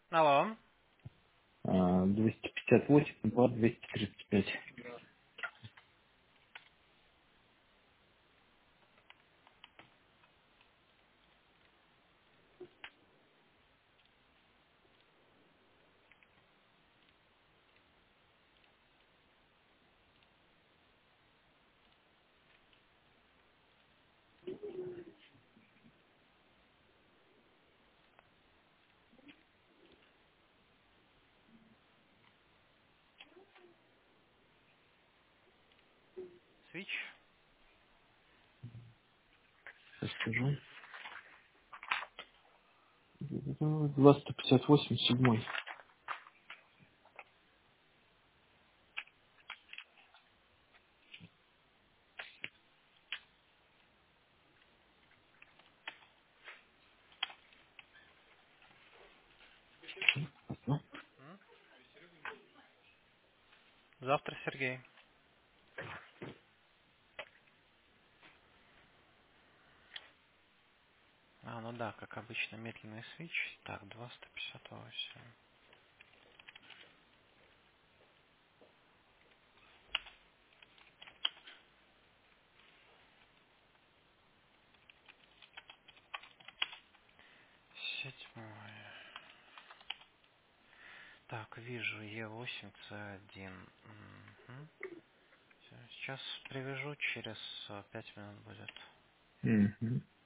Алло. 258 по 235. Свич. Сейчас скажу. 258, седьмой. Ага. Завтра, Сергей. Ну да, как обычно, медленный свич. Так, 258. Седьмой. Так, вижу Е8, С1. Сейчас привяжу, через 5 минут будет. Мгм.